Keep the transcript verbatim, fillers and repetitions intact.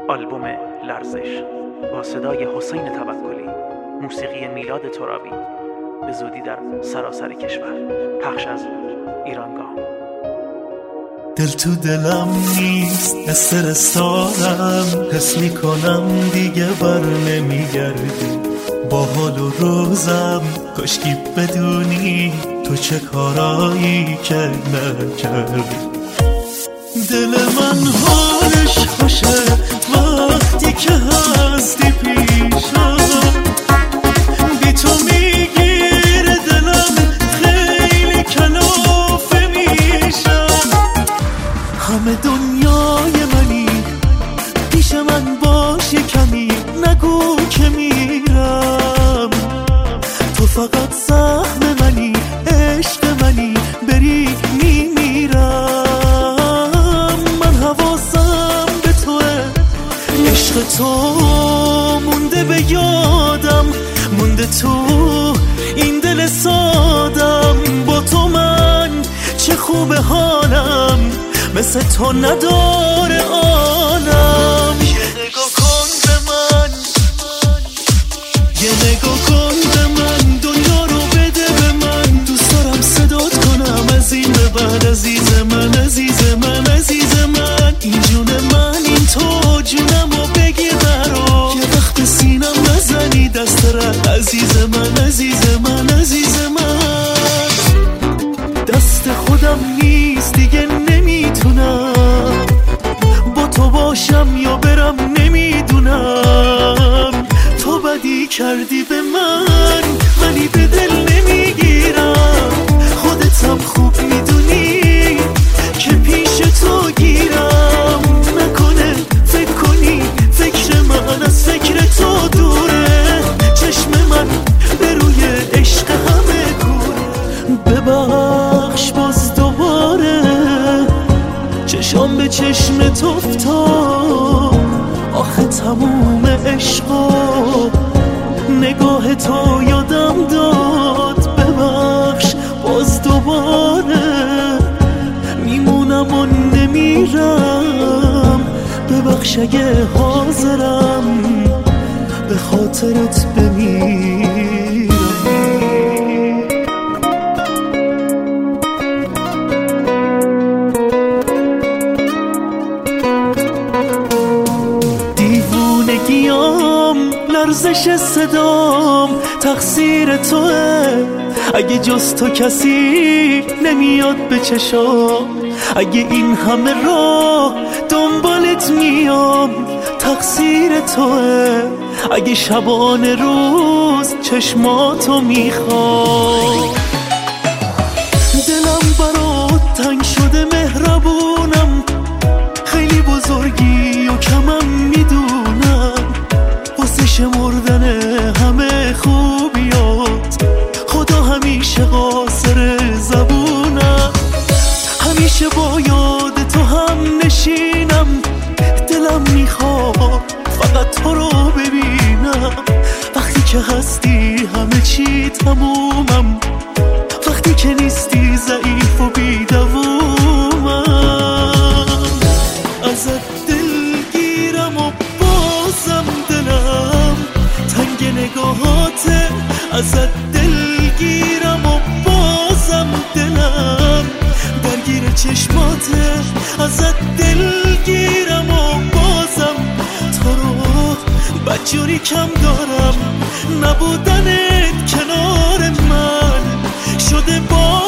آلبوم لرزش با صدای حسین توکلی، موسیقی میلاد ترابی، به زودی در سراسر کشور. پخش از ایرانگاه. دل تو دلم نیست، استرسارم، حس میکنم دیگه بر نمیگردی. با حال و روزم کاشکی بدونی تو چه کارایی که نکردی. دل من حالش خوشه وقتی که هستی پیشم، بی تو میگیره دلم، خیلی کلافه میشم. همه دنیای منی، پیش من باشی کمی، نگو که میرم. تو فقط زخم منی، عشق منی، بری میمیرم. من حواسم به توه، عشق تو مونده به یادم، مونده تو این دل سادم. با تو من چه خوب حالم، مثل تو نداره عالم. یه نگاه کن به من، یه نگاه کن به من، دنیا رو بده به من. دوست دارم صدات کنم از این به بعد. عزیز من، عزیز من، عزیز من، این جون من، این تو جونمو بگیر برا. یه وقت سینم نزنی دست رد. عزیز من، عزیز من، عزیز من، دست خودم نیست دیگه، نمیتونم با تو باشم یا برم، نمیدونم. تو بدی کردی به من، ولی به دل نمیگیرم. خودتم خوب میدونی که پیش تو گیرم. نکنه فکر کنی فکر من از فکر تو دوره. چشم من به روی عشق همه کوره. ببخش باز دوباره چشام به چشم تو افتاد. آخه تموم عشقا نگاه تو یادم داد. ببخش باز دوباره میمونم و نمیرم. ببخش اگه حاضرم به خاطرت بمیرم. دیوونگیام، لرزش صدام، تقصیر توه. اگه جز تو کسی نمیاد به چشام، اگه این همه راه دنبالت میام، تقصیر توه. اگه شبانه روز چشماتو میخوام، دلم برات تنگ شده، مهربونم، خیلی بزرگی و کمم میدونم. واسه شمردن همه خوبیات خدا همیشه قاصر زبونم. همیشه با یاد تو هم نشینم. دلم میخواد فقط تو رو ببینم. وقتی که هستی همه چی تمومم، وقتی که نیستی ضعیف و بی‌دوامم. ازت دلگیرم و بازم دلم تنگ نگاهاته. ازت دلگیرم و بازم دلم درگیر چشماته. ازت دلگیرم و بازم تو رو بدجوری کم دارم. نبودنت کنار من شده با